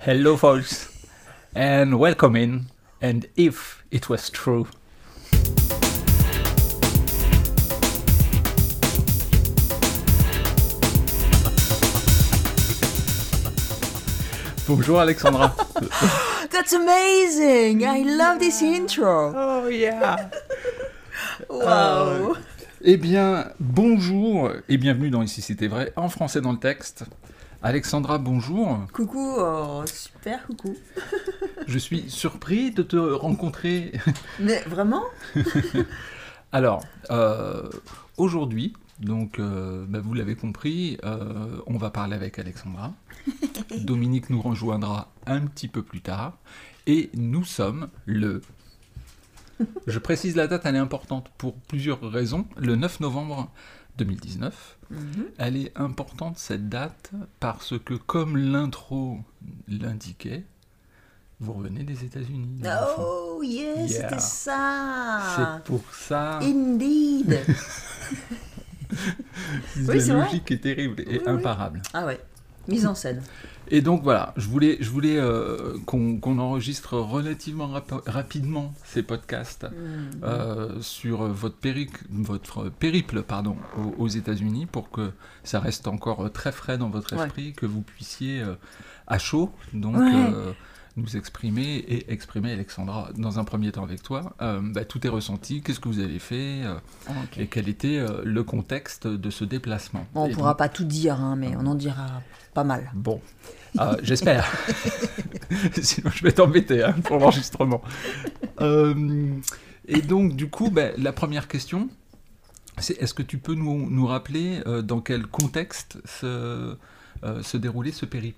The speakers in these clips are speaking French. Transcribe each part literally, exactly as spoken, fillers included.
Hello, folks, and welcome in. And if it was true. Bonjour Alexandra. That's amazing! I love this intro. Oh yeah. Wow. Euh, eh bien, bonjour et bienvenue dans Ici C'était Vrai, en français dans le texte. Alexandra, bonjour. Coucou, oh, super coucou. Je suis surpris de te rencontrer. Mais vraiment? Alors, euh, aujourd'hui, donc euh, bah, vous l'avez compris, euh, on va parler avec Alexandra. Dominique nous rejoindra un petit peu plus tard. Et nous sommes le... Je précise la date, elle est importante pour plusieurs raisons. Le neuf novembre deux mille dix-neuf. Mm-hmm. Elle est importante, cette date, parce que comme l'intro l'indiquait, vous revenez des États-Unis. Oh, yes, yeah. C'était ça. C'est pour ça. Indeed. Oui, c'est la logique vrai. Est terrible et oui, imparable. Oui. Ah ouais, mise en scène. Et donc voilà, je voulais, je voulais euh, qu'on, qu'on enregistre relativement rap- rapidement ces podcasts mmh. euh, sur votre, péric- votre périple pardon, aux, aux États-Unis pour que ça reste encore très frais dans votre esprit, ouais. Que vous puissiez euh, à chaud donc ouais. euh, nous exprimer et exprimer, Alexandra, dans un premier temps avec toi, euh, bah, tout est ressenti, qu'est-ce que vous avez fait euh, okay. Et quel était euh, le contexte de ce déplacement. Bon, on ne pourra donc... pas tout dire, hein, mais on en dira pas mal. Bon, euh, j'espère. Sinon, je vais t'embêter hein, pour l'enregistrement. Euh, et donc, du coup, bah, la première question, c'est est-ce que tu peux nous, nous rappeler euh, dans quel contexte se, euh, se déroulait ce périple ?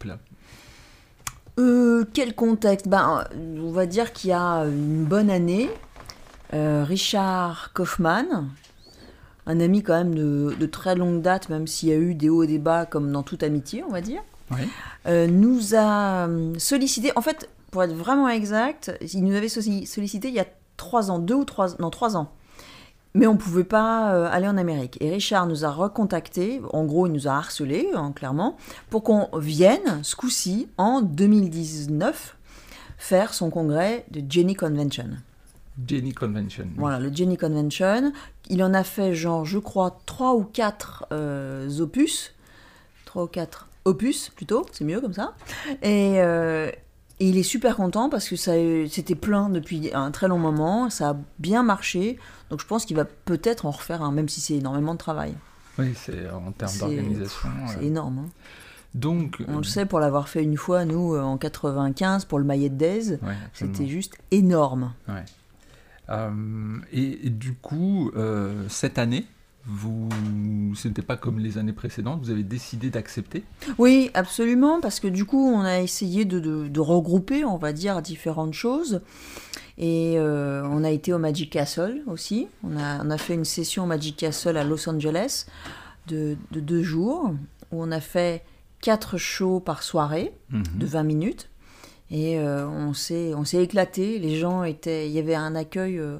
Euh, quel contexte ? Ben, on va dire qu'il y a une bonne année, euh, Richard Kaufman, un ami quand même de, de très longue date, même s'il y a eu des hauts et des bas comme dans toute amitié, on va dire, oui. euh, nous a sollicité, en fait, pour être vraiment exact, il nous avait sollicité il y a trois ans, deux ou trois, non, trois ans. Mais on ne pouvait pas euh, aller en Amérique. Et Richard nous a recontactés, en gros, il nous a harcelés, hein, clairement, pour qu'on vienne, ce coup-ci, en deux mille dix-neuf, faire son congrès de Genie Convention. Genie Convention. Voilà, le Genie Convention. Il en a fait, genre, je crois, trois ou quatre euh, opus. Trois ou quatre opus, plutôt, c'est mieux comme ça. Et... Euh, Et il est super content parce que ça, c'était plein depuis un très long moment, ça a bien marché, donc je pense qu'il va peut-être en refaire un, même si c'est énormément de travail. Oui, c'est en termes c'est, d'organisation. C'est euh... énorme. Hein. Donc, on euh... le sait pour l'avoir fait une fois, nous, en quatre-vingt-quinze, pour le Maillet de Days, ouais, c'était juste énorme. Ouais. Euh, et, et du coup, euh, cette année, vous, ce n'était pas comme les années précédentes, vous avez décidé d'accepter ? Oui, absolument, parce que du coup, on a essayé de, de, de regrouper, on va dire, différentes choses. Et euh, on a été au Magic Castle aussi. On a, on a fait une session au Magic Castle à Los Angeles de, de deux jours, où on a fait quatre shows par soirée, mm-hmm. de vingt minutes. Et euh, on, s'est, on s'est éclaté. Les gens étaient... Il y avait un accueil... Euh,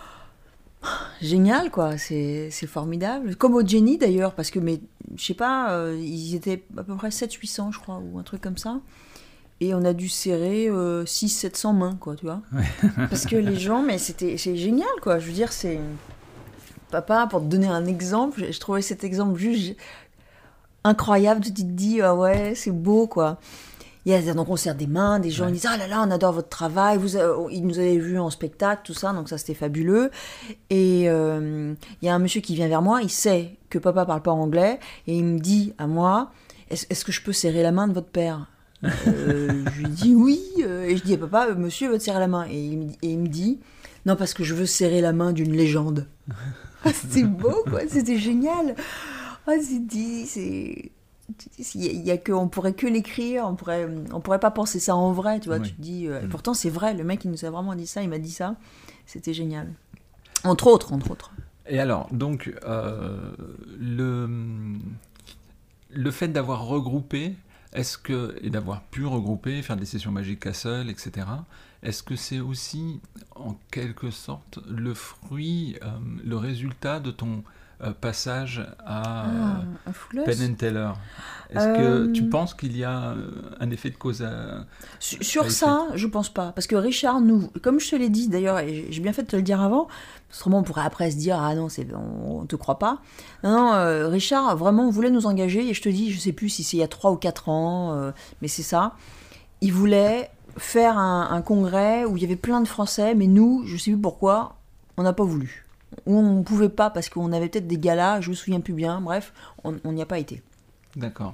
génial, quoi, c'est, c'est formidable. Comme au Genie, d'ailleurs, parce que, mais, je sais pas, euh, ils étaient à peu près sept cents huit cents, je crois, ou un truc comme ça. Et on a dû serrer euh, six cents sept cents mains, quoi, tu vois. Ouais. Parce que les gens, mais c'était, c'est génial, quoi. Je veux dire, c'est... Papa, pour te donner un exemple, je trouvais cet exemple juste incroyable. Tu te dis, ah ouais, c'est beau, quoi. Il y a donc on serre des mains, des gens ouais. Ils disent « Ah là là, on adore votre travail, vous, euh, ils nous avaient vus en spectacle, tout ça, donc ça c'était fabuleux. » Et euh, il y a un monsieur qui vient vers moi, il sait que papa parle pas anglais, et il me dit à moi « Est-ce, est-ce que je peux serrer la main de votre père ?» euh, Je lui dis « Oui. » Et je dis à papa « Monsieur veut te serrer la main. » Et il, et il me dit « Non, parce que je veux serrer la main d'une légende. » C'est beau, quoi, c'était génial. Ah, c'est dit, c'est... Il y a que, on pourrait que l'écrire, on pourrait, on pourrait pas penser ça en vrai, tu vois. Oui. Tu te dis, euh, mmh. Pourtant c'est vrai, le mec il nous a vraiment dit ça, il m'a dit ça, c'était génial. Entre autres, entre autres. Et alors, donc, euh, le, le fait d'avoir regroupé, est-ce que, et d'avoir pu regrouper, faire des sessions Magic Castle, et cetera, est-ce que c'est aussi, en quelque sorte, le fruit, euh, le résultat de ton euh, passage à ah, Penn and Teller ? Est-ce Euh, que tu penses qu'il y a euh, un effet de cause à... Sur sur à effet ça, je pense pas. Parce que Richard, nous, comme je te l'ai dit d'ailleurs, et j'ai bien fait de te le dire avant, autrement on pourrait après se dire, ah non, c'est, on, on te croit pas. Non, non, euh, Richard vraiment voulait nous engager, et je te dis, je sais plus si c'est il y a trois ou quatre ans, euh, mais c'est ça. Il voulait faire un, un congrès où il y avait plein de Français, mais nous, je sais plus pourquoi, on n'a pas voulu. Ou on ne pouvait pas parce qu'on avait peut-être des galas, je me souviens plus bien, bref, on on n'y a pas été. D'accord.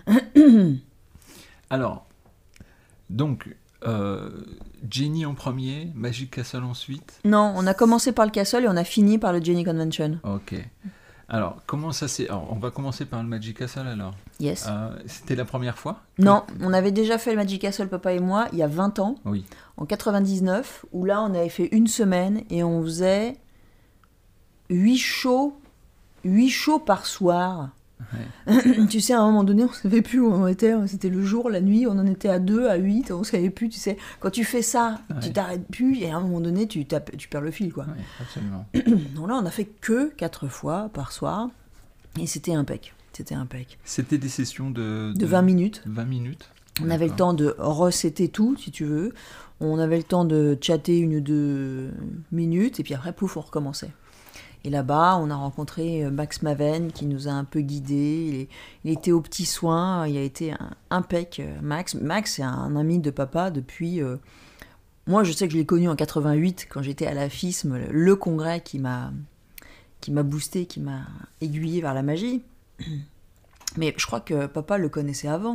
Alors, donc, euh, Jenny en premier, Magic Castle ensuite. Non, on a commencé par le Castle et on a fini par le Jenny Convention. Ok. Alors, comment ça s'est... Alors, on va commencer par le Magic Castle alors. Yes. Euh, c'était la première fois? Non, on avait déjà fait le Magic Castle, papa et moi, il y a vingt ans, Oui. en quatre-vingt-dix-neuf, où là, on avait fait une semaine et on faisait huit shows, huit shows par soir. Ouais. Tu sais, à un moment donné, on ne savait plus où on était. C'était le jour, la nuit, on en était à deux, à huit, on ne savait plus. Tu sais, quand tu fais ça, Ouais. tu t'arrêtes plus et à un moment donné, tu, tapes- tu perds le fil, quoi. Oui, absolument. Donc là, on a fait que quatre fois par soir et c'était impec. C'était impec. C'était des sessions de... De vingt minutes. vingt minutes. On avait le D'accord. temps de resetter tout, si tu veux. On avait le temps de chatter une ou deux minutes, et puis après, pouf, on recommençait. Et là-bas, on a rencontré Max Maven, qui nous a un peu guidés. Il, est- il était aux petits soins, il a été un impec, Max. Max, c'est un ami de papa depuis... euh, Moi, je sais que je l'ai connu en quatre-vingt-huit, quand j'étais à la F I S M, le congrès qui m'a, qui m'a boosté, qui m'a aiguillé vers la magie. Mais je crois que papa le connaissait avant.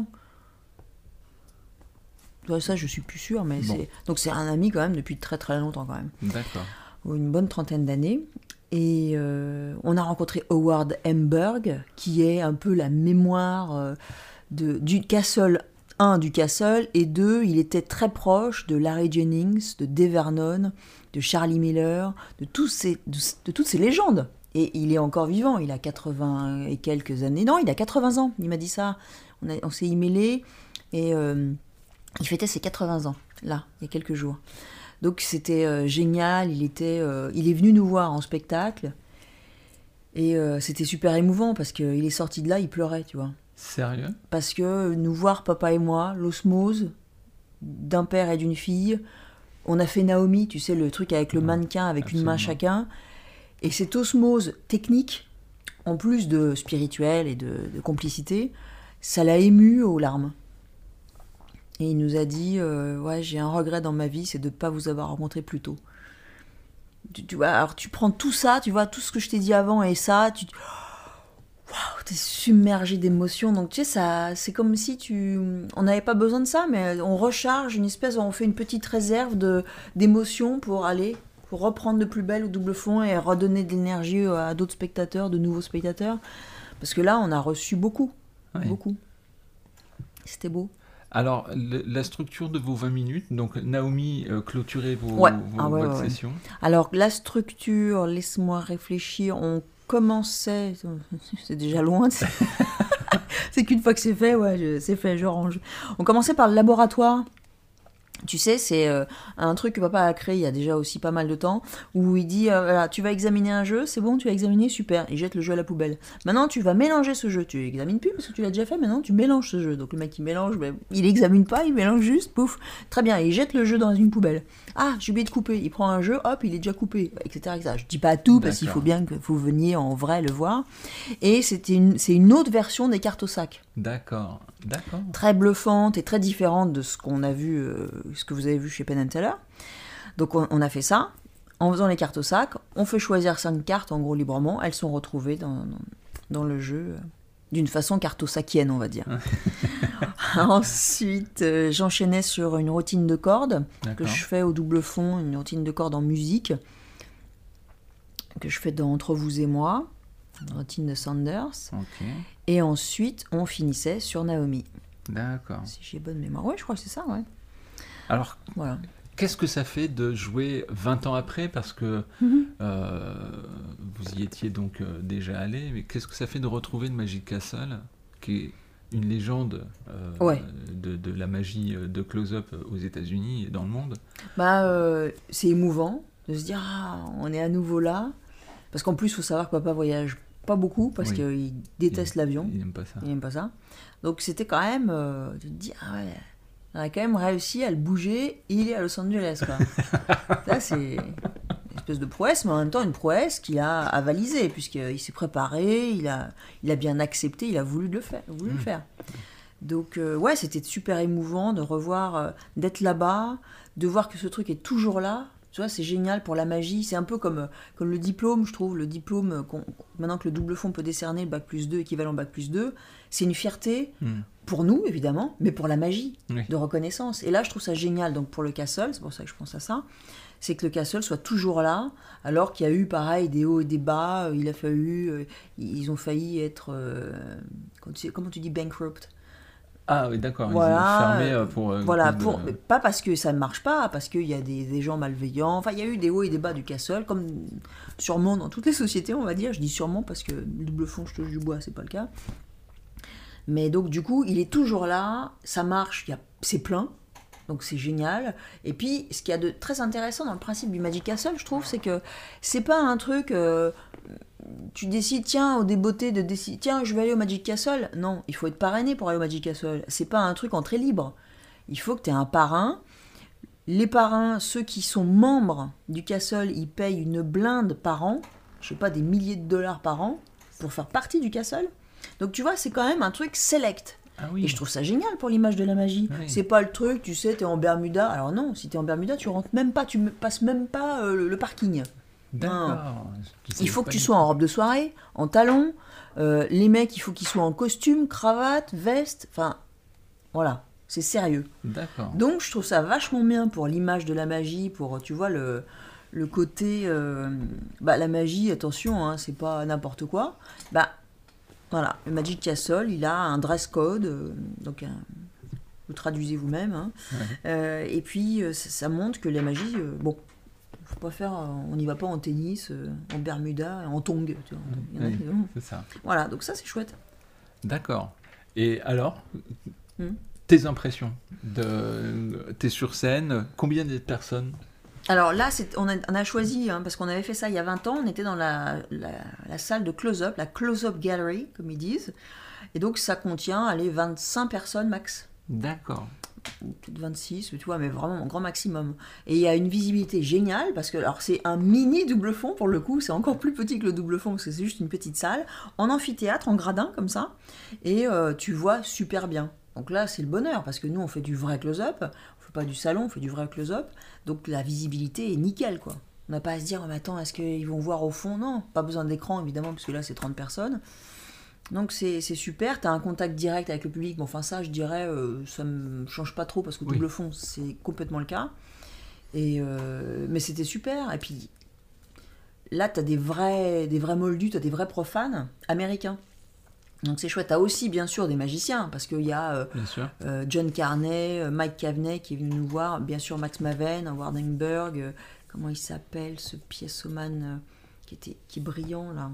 Ouais, ça, je suis plus sûre, mais Bon. c'est... Donc c'est un ami quand même depuis très très longtemps quand même. D'accord. Une bonne trentaine d'années. Et euh, on a rencontré Howard Hemberg, qui est un peu la mémoire euh, de, du Castle, un, du Castle, et deux, il était très proche de Larry Jennings, de Dave Vernon, de Charlie Miller, de, tous ces, de, de toutes ces légendes. Et il est encore vivant, il a quatre-vingts et quelques années. Non, il a quatre-vingts ans, il m'a dit ça. On, a, on s'est e-mailé, et euh, il fêtait ses quatre-vingts ans, là, il y a quelques jours. Donc c'était euh, génial, il, était, euh, il est venu nous voir en spectacle, et euh, c'était super émouvant, parce qu'il est sorti de là, il pleurait, tu vois. Sérieux? Parce que nous voir, papa et moi, l'osmose d'un père et d'une fille, on a fait Naomi, tu sais, le truc avec le mannequin, avec Absolument. une main chacun, et cette osmose technique, en plus de spirituelle et de, de complicité, ça l'a ému aux larmes. Et il nous a dit, euh, ouais, j'ai un regret dans ma vie, c'est de ne pas vous avoir rencontré plus tôt. Tu, tu vois, alors tu prends tout ça, tu vois, tout ce que je t'ai dit avant et ça, tu... Waouh, t'es submergé d'émotions. Donc tu sais, ça, c'est comme si tu... On n'avait pas besoin de ça, mais on recharge une espèce, on fait une petite réserve de, d'émotions pour aller, pour reprendre de plus belle au double fond et redonner de l'énergie à d'autres spectateurs, de nouveaux spectateurs. Parce que là, on a reçu beaucoup, Oui. beaucoup. C'était beau. Alors, le- la structure de vos vingt minutes, donc Naomi euh, clôturait vos, Ouais. vos- Ah ouais, votre ouais, ouais. session. Alors, la structure, laisse-moi réfléchir, on commençait... C'est déjà loin. C'est, c'est qu'une fois que c'est fait, ouais, je- c'est fait, je range. On commençait par le laboratoire. Tu sais, c'est euh, un truc que papa a créé il y a déjà aussi pas mal de temps, où il dit, euh, voilà, tu vas examiner un jeu, c'est bon, tu as examiné, super, il jette le jeu à la poubelle. Maintenant, tu vas mélanger ce jeu, tu examines plus parce que tu l'as déjà fait, maintenant tu mélanges ce jeu. Donc le mec il mélange, ben, il examine pas, il mélange juste, pouf, très bien, il jette le jeu dans une poubelle. Ah, j'ai oublié de couper, il prend un jeu, hop, il est déjà coupé, et cetera et cetera. Je dis pas tout parce qu'il D'accord. faut bien que vous veniez en vrai le voir. Et c'était une, c'est une autre version des cartes au sac. D'accord, d'accord. Très bluffante et très différente de ce qu'on a vu, euh, ce que vous avez vu chez Penn and Teller. Donc on, on a fait ça. En faisant les cartes au sac, on fait choisir cinq cartes en gros librement. Elles sont retrouvées dans, dans, dans le jeu euh, d'une façon carte au sacienne, on va dire. Ensuite, euh, j'enchaînais sur une routine de cordes que D'accord. je fais au double fond, une routine de cordes en musique que je fais dans Entre vous et moi, une routine de Sanders. Ok, Et ensuite, on finissait sur Naomi. d'accord. Si j'ai bonne mémoire. Ouais, je crois que c'est ça, ouais. Alors, Voilà. qu'est-ce que ça fait de jouer vingt ans après? Parce que Mhm. euh, vous y étiez donc euh, déjà allé, mais qu'est-ce que ça fait de retrouver le Magic Castle, qui est une légende euh, Ouais. de, de la magie euh, de close-up aux États-Unis et dans le monde? Bah, euh, c'est émouvant de se dire, ah, on est à nouveau là. Parce qu'en plus, il faut savoir que papa voyage pas beaucoup, parce Oui. qu'il déteste Il- l'avion. Il n'aime pas ça. Il n'aime pas ça. Donc c'était quand même, euh, tu te dis, ah ouais, on a quand même réussi à le bouger, il est à Los Angeles, quoi. Ça, c'est une espèce de prouesse, mais en même temps une prouesse qu'il a avalisée, puisqu'il s'est préparé, il a, il a bien accepté, il a voulu le faire. Voulu Mmh. le faire. Donc euh, ouais, c'était super émouvant de revoir, euh, d'être là-bas, de voir que ce truc est toujours là. Tu vois, c'est génial pour la magie. C'est un peu comme, euh, comme le diplôme, je trouve. Le diplôme, euh, qu'on- maintenant que le double fond peut décerner le bac plus deux, équivalent bac plus deux, c'est une fierté Hmm. pour nous, évidemment, mais pour la magie Oui. de reconnaissance. Et là, je trouve ça génial. Donc pour le Castle, c'est pour ça que je pense à ça, c'est que le Castle soit toujours là, alors qu'il y a eu, pareil, des hauts et des bas. Il a fallu... euh, ils ont failli être... euh, comment tu- comment tu dis bankrupt? Ah oui, d'accord. Voilà, Ils ont fermé euh, pour. euh, Voilà, cause de- pour, mais pas parce que ça ne marche pas, parce qu'il y a des, des gens malveillants. Enfin, il y a eu des hauts et des bas du Castle, comme sûrement dans toutes les sociétés, on va dire. Je dis sûrement parce que le double fond, je touche du bois, c'est pas le cas. Mais donc, du coup, il est toujours là, ça marche, il y a, c'est plein, donc c'est génial. Et puis, ce qu'il y a de très intéressant dans le principe du Magic Castle, je trouve, c'est que c'est pas un truc. euh, tu décides, tiens, au débeauté de décider, tiens, je vais aller au Magic Castle. Non, il faut être parrainé pour aller au Magic Castle. C'est pas un truc entrée libre. Il faut que tu aies un parrain. Les parrains, ceux qui sont membres du Castle, ils payent une blinde par an, je sais pas, des milliers de dollars par an, pour faire partie du Castle. Donc tu vois, c'est quand même un truc select. Ah oui. Et je trouve ça génial pour l'image de la magie. Oui. C'est pas le truc, tu sais, t'es en Bermuda. Alors non, si t'es en Bermuda, tu rentres même pas, tu me- passes même pas euh, le, le parking. D'accord. Je sais Il faut que pas tu du sois tout. en robe de soirée, en talons. Euh, les mecs, il faut qu'ils soient en costume, cravate, veste. Enfin, voilà, c'est sérieux. D'accord. Donc je trouve ça vachement bien pour l'image de la magie, pour, tu vois, le, le côté... euh, bah, la magie, attention, hein, c'est pas n'importe quoi. Bah, voilà, le Magic Castle, il a un dress code, euh, donc un- vous traduisez vous-même. Hein. Ouais. Euh, et puis, euh, ça, ça montre que la magie, euh, bon, faut pas faire, euh, on n'y va pas en tennis, euh, en Bermuda, en tongs. Tu vois. Il y en a Oui, qui- non. c'est ça. Voilà, donc ça c'est chouette. D'accord. Et alors, Hmm. tes impressions de... T'es sur scène, combien de personnes? Alors là, c'est, on, a, on a choisi, hein, parce qu'on avait fait ça il y a vingt ans, on était dans la, la, la salle de close-up, la close-up gallery, comme ils disent. Et donc ça contient, allez, vingt-cinq personnes max. D'accord. Ou peut-être vingt-six, tu vois, mais vraiment grand maximum. Et il y a une visibilité géniale, parce que alors c'est un mini double fond, pour le coup, c'est encore plus petit que le double fond, parce que c'est juste une petite salle, en amphithéâtre, en gradin, comme ça, et euh, tu vois super bien. Donc là, c'est le bonheur, parce que nous, on fait du vrai close-up, on fait pas du salon, on fait du vrai close-up, donc la visibilité est nickel, quoi. On n'a pas à se dire, oh, mais attends, est-ce qu'ils vont voir au fond? Non, pas besoin d'écran, évidemment, parce que là, c'est trente personnes. Donc c'est, c'est super, tu as un contact direct avec le public. Bon, enfin ça, je dirais, euh, ça me change pas trop, parce que Oui. double fond, c'est complètement le cas. Et, euh, mais c'était super. Et puis là, tu as des vrais, des vrais moldus, tu as des vrais profanes américains. Donc c'est chouette. Tu as aussi, bien sûr, des magiciens, parce qu'il y a euh, Bien sûr. euh, John Carney, euh, Mike Caveney qui est venu nous voir, bien sûr Max Maven, Howard Engberg, euh, comment il s'appelle, ce pièceoman euh, qui, était, qui est brillant, là.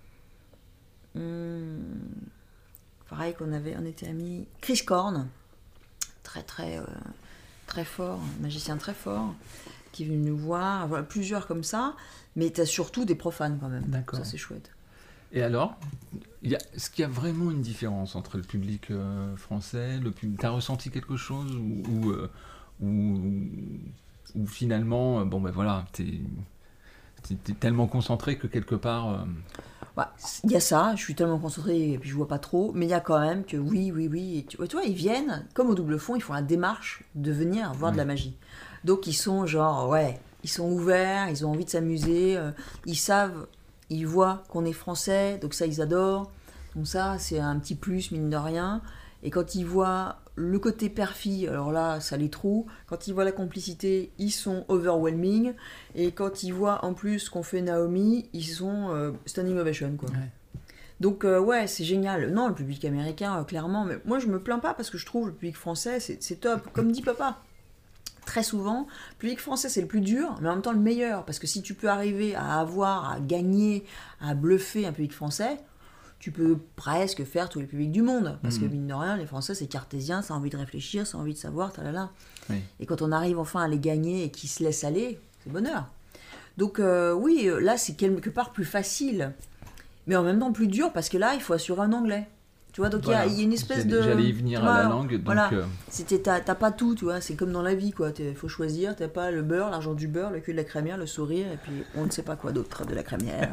Hum, pareil qu'on avait, on était amis. Chris Korn, très très euh, très fort, un magicien très fort, qui est venu nous voir. Voilà, plusieurs comme ça, mais t'as surtout des profanes quand même. D'accord. Ça c'est chouette. Et alors, il y a... est-ce qu'il y a vraiment une différence entre le public euh, français, le public... T'as ressenti quelque chose ou, ou, euh, ou, ou finalement, euh, bon ben voilà, t'es, t'es, t'es tellement concentré que quelque part... euh, Bah, il y a ça, je suis tellement concentrée et puis je vois pas trop, mais il y a quand même que oui, oui, oui. Et tu, tu vois, ils viennent, comme au double fond, ils font la démarche de venir voir de la magie. Donc ils sont genre, ouais, ils sont ouverts, ils ont envie de s'amuser, euh, ils savent, ils voient qu'on est français, donc ça ils adorent. Donc ça, c'est un petit plus, mine de rien. Et quand ils voient le côté perfide, alors là, ça les trouve. Quand ils voient la complicité, ils sont overwhelming. Et quand ils voient en plus ce qu'on fait Naomi, ils sont euh, standing ovation, quoi. Ouais. Donc euh, ouais, c'est génial. Non, le public américain, euh, clairement. Mais moi, je me plains pas parce que je trouve le public français, c'est, c'est top. Comme dit papa. Très souvent, le public français, c'est le plus dur, mais en même temps le meilleur. Parce que si tu peux arriver à avoir, à gagner, à bluffer un public français, tu peux presque faire tous les publics du monde. Parce Mmh. que mine de rien, les Français, c'est cartésien, ça a envie de réfléchir, ça a envie de savoir, talala. Oui. Et quand on arrive enfin à les gagner et qu'ils se laissent aller, c'est bonheur. Donc euh, oui, euh, là, c'est quelque part plus facile. mais en même temps plus dur parce que là, il faut assurer un anglais. Tu vois, donc il Voilà. y, y a une espèce J'allais- de... J'allais y venir tu vois, à la langue, donc... voilà. euh, C'était, t'as, t'as pas tout, tu vois, c'est comme dans la vie, quoi. Il faut choisir, t'as pas le beurre, l'argent du beurre, le cul de la crémière, le sourire, et puis on ne sait pas quoi d'autre de la crémière.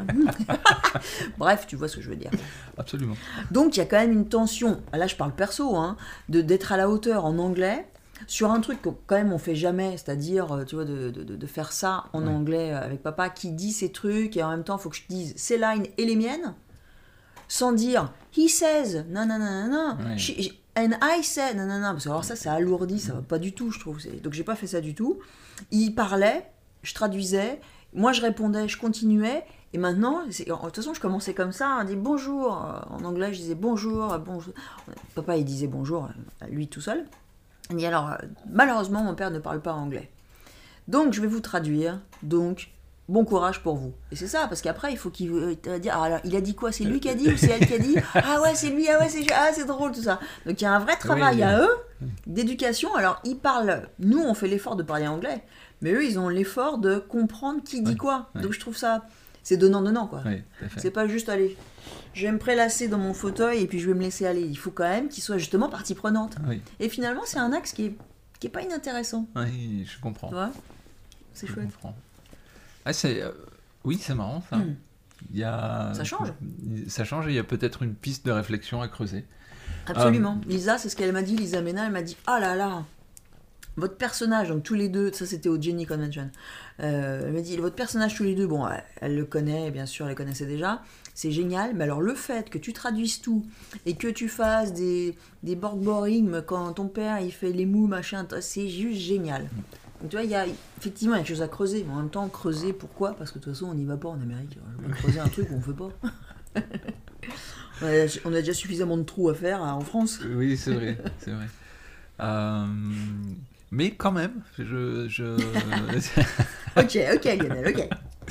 Bref, tu vois ce que je veux dire. absolument. Donc il y a quand même une tension, là je parle perso, hein, de, d'être à la hauteur en anglais, sur un truc que quand même on fait jamais, c'est-à-dire, euh, tu vois, de, de, de faire ça en Ouais. anglais avec papa, qui dit ces trucs, et en même temps, il faut que je dise ses lines et les miennes, sans dire he says, non, non, non, non, non, Ouais. she- and I say, non, non, non, parce que alors ça, c'est alourdi, ça va pas du tout, je trouve. C'est- Donc j'ai pas fait ça du tout. Il parlait, je traduisais, moi je répondais, je continuais, et maintenant, c'est- de toute façon, je commençais comme ça, on dit bonjour, en anglais, je disais bonjour, bonjour. Papa, il disait bonjour, lui tout seul. Il dit alors, malheureusement, mon père ne parle pas anglais. Donc, je vais vous traduire, donc, bon courage pour vous. Et c'est ça, parce qu'après, il faut qu'il euh, il va dire, ah, alors, il a dit quoi? C'est lui qui a dit ou c'est elle qui a dit? Ah ouais, c'est lui, ah ouais, c'est, ah, c'est drôle, tout ça. Donc, il y a un vrai travail Oui. à eux d'éducation. Alors, ils parlent, nous, on fait l'effort de parler anglais, mais eux, ils ont l'effort de comprendre qui dit Oui. quoi. Oui. Donc, je trouve ça, c'est donnant-donnant, quoi. Oui, tout à fait. C'est pas juste, allez, je vais me prélasser dans mon fauteuil et puis je vais me laisser aller. Il faut quand même qu'ils soient justement partie prenante. Oui, Et finalement, c'est un axe qui est, qui est pas inintéressant. oui, je comprends. Tu vois? C'est Je chouette. comprends. Ah, c'est... euh, Oui, c'est marrant, ça. Hmm. Il y a... Ça change. Ça change et il y a peut-être une piste de réflexion à creuser. Absolument. Lisa, c'est ce qu'elle m'a dit, Lisa Mena, elle m'a dit, ah là là, votre personnage, donc tous les deux, ça c'était au Jenny Convention, euh, elle m'a dit, votre personnage tous les deux, bon, elle, elle le connaît, bien sûr, elle le connaissait déjà, c'est génial, mais alors le fait que tu traduises tout et que tu fasses des, des board boring quand ton père il fait les mous, machin, c'est juste génial. Donc tu vois, il y a effectivement quelque chose à creuser, mais en même temps, creuser, pourquoi? Parce que de toute façon, on n'y va pas en Amérique. Je vais creuser un truc où on ne fait pas. on, a, on a déjà suffisamment de trous à faire hein, en France. Oui, c'est vrai, c'est vrai. Euh, Mais quand même, je... je... Ok, ok, Lionel, ok.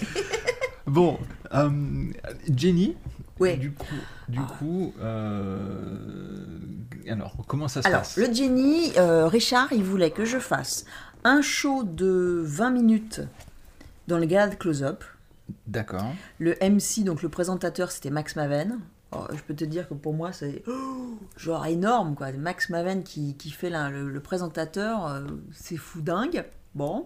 Bon, euh, Jenny, Ouais. du coup, du Ah. coup euh, alors, comment ça se Alors, passe? le Jenny, euh, Richard, il voulait que je fasse un show de vingt minutes dans le Gad Close-Up. D'accord. Le M C, donc le présentateur, c'était Max Maven. Alors, je peux te dire que pour moi, c'est oh, genre énorme, quoi. Max Maven qui, qui fait la- le, le présentateur, euh, c'est fou dingue. Bon.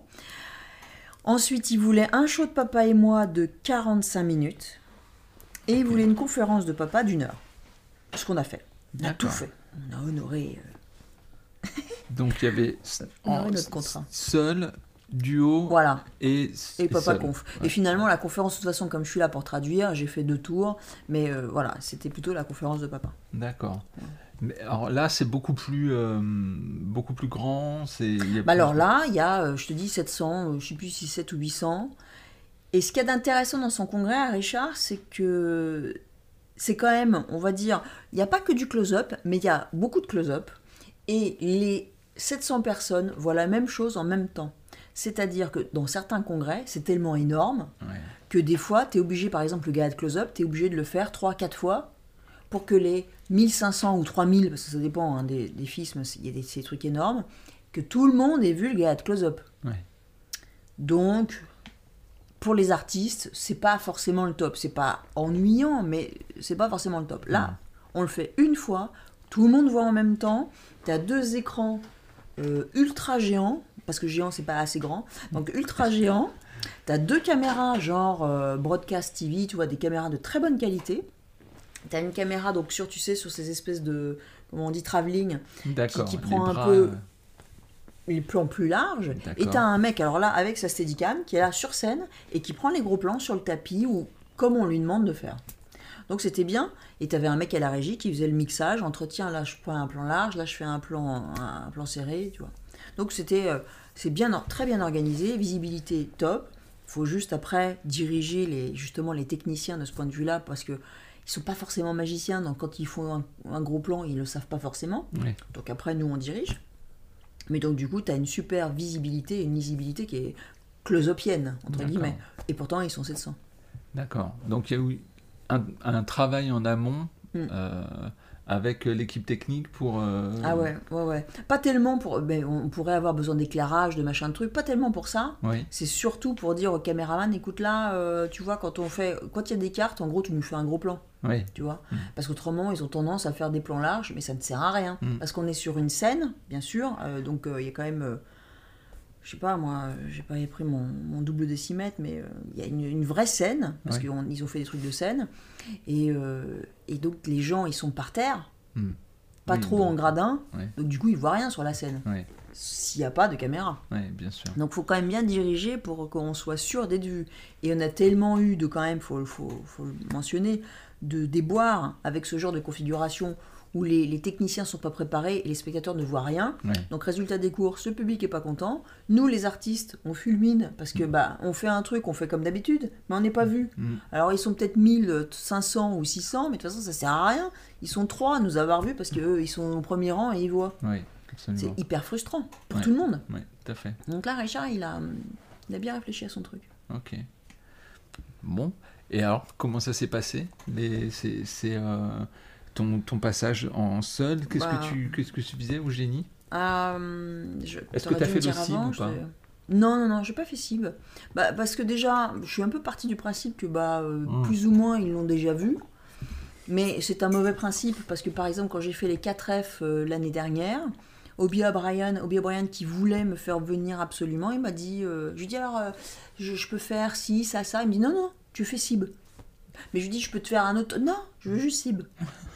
Ensuite, il voulait un show de papa et moi de quarante-cinq minutes. Et il voulait une conférence de papa d'une heure. Ce qu'on a fait. On a D'accord. tout fait. On a honoré. euh, Donc, il y avait On aurait en- notre contrat. seul, duo Voilà. et, Et papa seul. conf. Ouais. Et finalement, la conférence, de toute façon, comme je suis là pour traduire, j'ai fait deux tours. Mais euh, voilà, c'était plutôt la conférence de papa. D'accord. Mais alors là, c'est beaucoup plus, euh, beaucoup plus grand. C'est, il y a Bah plus alors de- là, il y a, euh, je te dis, sept cents, euh, je sais plus si sept ou huit cents. Et ce qu'il y a d'intéressant dans son congrès à Richard, c'est que c'est quand même, on va dire, il n'y a pas que du close-up, mais il y a beaucoup de close-up. Et les sept cents personnes voient la même chose en même temps. C'est-à-dire que dans certains congrès, c'est tellement énorme Ouais. que des fois, tu es obligé, par exemple, le gars de close-up, tu es obligé de le faire trois quatre fois pour que les mille cinq cents ou trois mille, parce que ça dépend hein, des, des fismes, il y a des, ces trucs énormes, que tout le monde ait vu le gars de close-up. Ouais. Donc, pour les artistes, c'est pas forcément le top. C'est pas ennuyant, mais c'est pas forcément le top. Là, Mm. on le fait une fois, tout le monde voit en même temps, tu as deux écrans euh, ultra géants, parce que géant, c'est pas assez grand, donc ultra géants. Tu as deux caméras, genre euh, broadcast T V, tu vois, des caméras de très bonne qualité. Tu as une caméra, donc sur, tu sais, sur ces espèces de, comment on dit, travelling, D'accord. qui les prend un bras, peu- euh, les plans plus larges. D'accord. Et tu as un mec, alors là, avec sa Steadicam, qui est là sur scène et qui prend les gros plans sur le tapis ou comme on lui demande de faire. Donc c'était bien. Et tu avais un mec à la régie qui faisait le mixage entre tiens, là je prends un plan large, là je fais un plan, un plan serré, tu vois. Donc c'était euh, c'est bien, or- très bien organisé, visibilité top. Il faut juste après diriger les, justement les techniciens de ce point de vue-là parce que ils sont pas forcément magiciens, donc quand ils font un, un gros plan, ils le savent pas forcément. Ouais. Donc après, nous, on dirige. Mais donc, du coup, tu as une super visibilité et une lisibilité qui est close-upienne, entre D'accord. guillemets. Et pourtant, ils sont sept cents. D'accord. Donc il y a eu un, un travail en amont Mm. euh, avec l'équipe technique pour... Euh... Ah ouais, ouais, ouais. Pas tellement pour... Ben, on pourrait avoir besoin d'éclairage, de machin de trucs, pas tellement pour ça. Oui. C'est surtout pour dire au caméraman, écoute là, euh, tu vois, quand on fait... Quand il y a des cartes, en gros, tu nous fais un gros plan. Oui. Tu vois mmh. Parce qu'autrement, ils ont tendance à faire des plans larges, mais ça ne sert à rien. Mmh. Parce qu'on est sur une scène, bien sûr, euh, donc il euh, y a quand même... Euh, je sais pas, moi, j'ai pas pris mon, mon double décimètre, mais il euh, y a une, une vraie scène, parce oui. qu'ils ont fait des trucs de scène, et, euh, et donc les gens, ils sont par terre, mmh. pas oui, trop donc, en gradin, ouais. donc du coup, ils voient rien sur la scène, ouais. s'il n'y a pas de caméra. Ouais, bien sûr. Donc, il faut quand même bien diriger pour qu'on soit sûr d'être vu. Et on a tellement eu de, quand même, il faut, faut, faut le mentionner, de déboires avec ce genre de configuration où les, les techniciens ne sont pas préparés et les spectateurs ne voient rien. Ouais. Donc, résultat des courses, le public n'est pas content. Nous, les artistes, on fulmine parce que mmh. bah, on fait un truc, on fait comme d'habitude, mais on n'est pas vu. Mmh. Alors, ils sont peut-être mille cinq cents ou six cents, mais de toute façon, ça ne sert à rien. Ils sont trois à nous avoir vus parce qu'eux, ils sont au premier rang et ils voient. Oui, absolument. C'est hyper frustrant pour ouais. tout le monde. Oui, tout à fait. Donc là, Richard, il a, il a bien réfléchi à son truc. Ok. Bon. Et alors, comment ça s'est passé les, c'est, c'est, euh... Ton, ton passage en seul, qu'est-ce, bah, que tu, qu'est-ce que tu faisais au génie euh, je, Est-ce que tu as fait le cible ou pas? Non, non, non, j'ai pas fait cible. Bah, parce que déjà, je suis un peu partie du principe que bah, euh, mmh. plus ou moins ils l'ont déjà vu. Mais c'est un mauvais principe parce que par exemple, quand j'ai fait les quatre F euh, l'année dernière, Obi O'Brien, Obi O'Brien qui voulait me faire venir absolument, il m'a dit, euh, je lui ai dit alors, euh, je, je peux faire ci, ça, ça. Il me dit non, non, tu fais cible. Mais je lui dis, je peux te faire un autre. Non, je veux juste cible.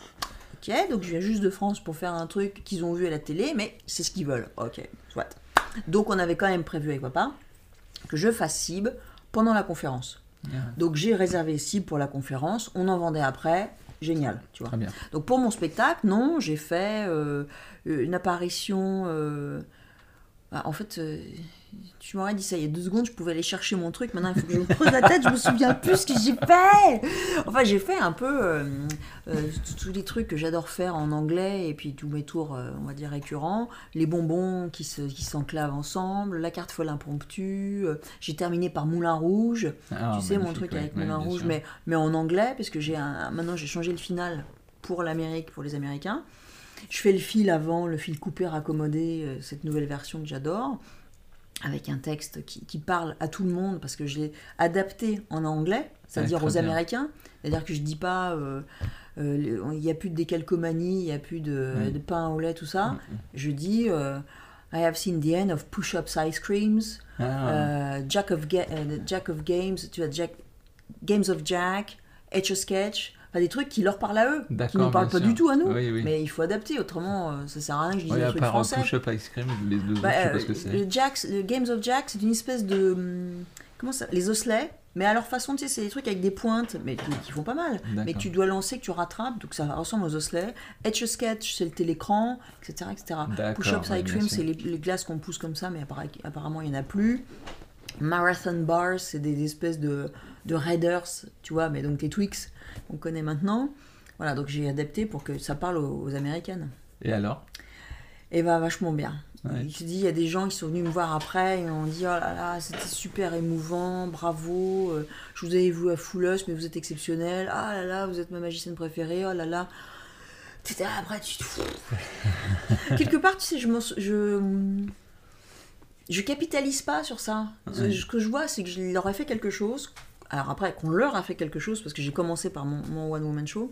Ok, donc je viens juste de France pour faire un truc qu'ils ont vu à la télé, mais c'est ce qu'ils veulent. Ok, soit. Donc on avait quand même prévu avec papa que je fasse cible pendant la conférence. Yeah. Donc j'ai réservé cible pour la conférence, on en vendait après, génial, tu vois. Très bien. Donc pour mon spectacle, non, j'ai fait euh, une apparition. Euh, bah, en fait. Euh, Tu m'aurais dit ça il y a deux secondes, je pouvais aller chercher mon truc. Maintenant, il faut que je me pose la tête, je me souviens plus ce que j'ai fait. Enfin, j'ai fait un peu euh, euh, tous les trucs que j'adore faire en anglais et puis tous mes tours, euh, on va dire, récurrents. Les bonbons qui, se, qui s'enclavent ensemble, la carte folle impromptue. Euh, j'ai terminé par Moulin Rouge. Ah, tu sais, mon truc avec ouais, Moulin Rouge, mais, mais en anglais, parce que j'ai un, maintenant, j'ai changé le final pour l'Amérique, pour les Américains. Je fais le fil avant, le fil coupé, raccommodé, euh, cette nouvelle version que j'adore. Avec un texte qui, qui parle à tout le monde, parce que je l'ai adapté en anglais, c'est-à-dire ouais, aux bien. Américains. C'est-à-dire que je ne dis pas, euh, euh, il n'y a plus de décalcomanie, il n'y a plus de, oui. de pain au lait, tout ça. Mm-hmm. Je dis, euh, I have seen the end of push-ups ice creams, ah. uh, Jack, of ga- uh, Jack of Games, tu vois, Jack, Games of Jack, Etch-a-Sketch. Enfin, des trucs qui leur parlent à eux, D'accord, qui ne nous parlent pas sûr. Du tout à nous. Oui, oui. Mais il faut adapter, autrement, euh, ça ne sert à rien que je dise oui, des trucs français. Oui, à part push-up ice cream, les deux bah, autres, je sais pas ce que c'est. Le, Jacks, le Games of Jack, c'est une espèce de... Comment ça Les osselets, mais à leur façon, tu sais, c'est des trucs avec des pointes, mais qui, qui font pas mal. D'accord. Mais que tu dois lancer, que tu rattrapes, donc ça ressemble aux osselets. Etch-a-Sketch, c'est le télécran, et cetera et cetera. Push-up ice cream, c'est les, les glaces qu'on pousse comme ça, mais apparemment, il n'y en a plus. Marathon bars, c'est des espèces de, de Raiders, tu vois, mais donc les Twix qu'on connaît maintenant. Voilà, donc j'ai adapté pour que ça parle aux, aux Américaines. Et alors ? Et bah vachement bien. Ouais. Je te dis, il y a des gens qui sont venus me voir après et m'ont dit « Oh là là, c'était super émouvant, bravo, euh, je vous avais vu à Fouleuse, mais vous êtes exceptionnel. Ah là là, vous êtes ma magicienne préférée, oh là là. » Après, tu... Quelque part, tu sais, je, je, je capitalise pas sur ça. Ouais. Ce que je vois, c'est que je leur ai fait quelque chose. Alors après, qu'on leur a fait quelque chose, parce que j'ai commencé par mon, mon one-woman show.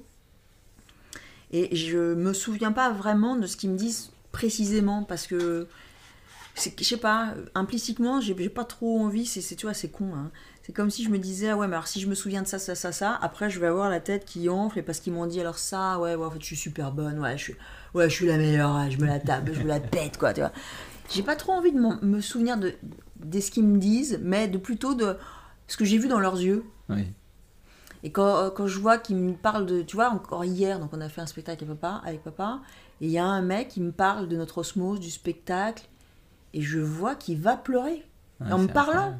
Et je me souviens pas vraiment de ce qu'ils me disent précisément, parce que, c'est, je sais pas, implicitement, j'ai, j'ai pas trop envie, c'est, c'est, tu vois, c'est con, hein. C'est comme si je me disais, ah ouais, mais alors si je me souviens de ça, ça, ça, ça, après je vais avoir la tête qui enfle, et parce qu'ils m'ont dit, alors ça, ouais, ouais, en fait, je suis super bonne, ouais, je suis, ouais, je suis la meilleure, ouais, je me la tape, je me la pète, quoi, tu vois. J'ai pas trop envie de me souvenir de, de ce qu'ils me disent, mais de plutôt de ce que j'ai vu dans leurs yeux. Oui. Et quand, quand je vois qu'ils me parlent de... Tu vois, encore hier, donc on a fait un spectacle avec papa, avec papa, et il y a un mec qui me parle de notre osmose, du spectacle, et je vois qu'il va pleurer, ouais, en me parlant. Incroyable.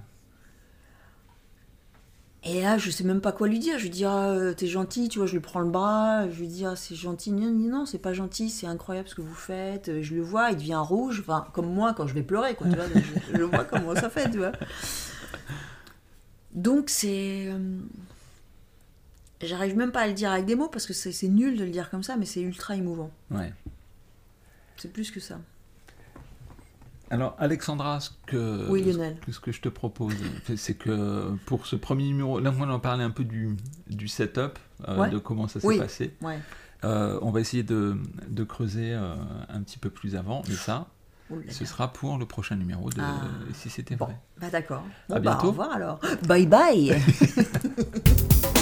Et là, je sais même pas quoi lui dire. Je lui dis, ah, t'es gentil, tu vois, je lui prends le bras, je lui dis, ah, c'est gentil. Non, non, c'est pas gentil, c'est incroyable ce que vous faites. Je le vois, il devient rouge, enfin, comme moi quand je vais pleurer, quoi, tu vois, je, je le vois comment ça fait, tu vois. Donc, c'est... J'arrive même pas à le dire avec des mots parce que c'est, c'est nul de le dire comme ça, mais c'est ultra émouvant. Ouais. C'est plus que ça. Alors, Alexandra, ce que, oui, Lionel. ce, ce que je te propose, c'est que pour ce premier numéro, là, on en parlait un peu du, du setup, euh, ouais. de comment ça s'est oui. passé. Ouais. Euh, on va essayer de, de creuser euh, un petit peu plus avant, mais ça, Oulala. ce sera pour le prochain numéro de ah. Si c'était bon. vrai. Bah d'accord. Bon, à bah, bientôt. Au revoir alors. Bye bye.